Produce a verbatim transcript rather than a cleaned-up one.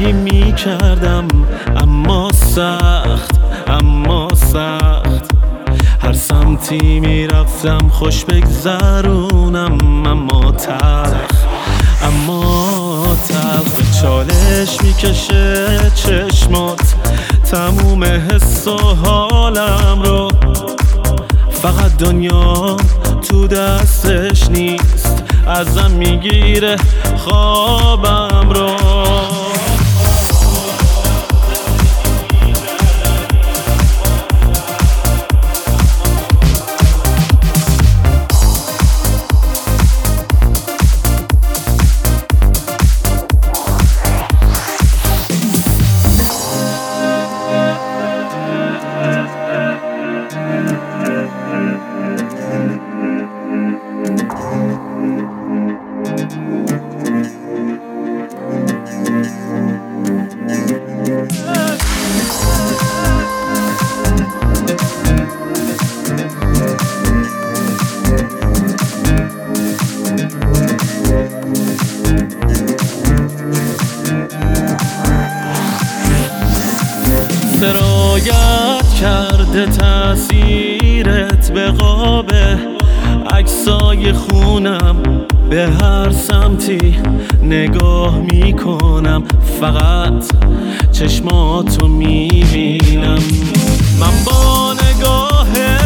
زندگی می کردم، اما سخت اما سخت. هر سمتی می رفتم خوش بگذرونم، اما تلخ اما تلخ. چالش می کشه چشمات تموم حس و حالم رو، فقط دنیا تو دستش نیست، ازم میگیره خوابم رو. سرایت کرده تأثیرت به قابه، عکسای خونم به هر سمتی نگاه میکنم، فقط چشماتو میبینم. من با نگاه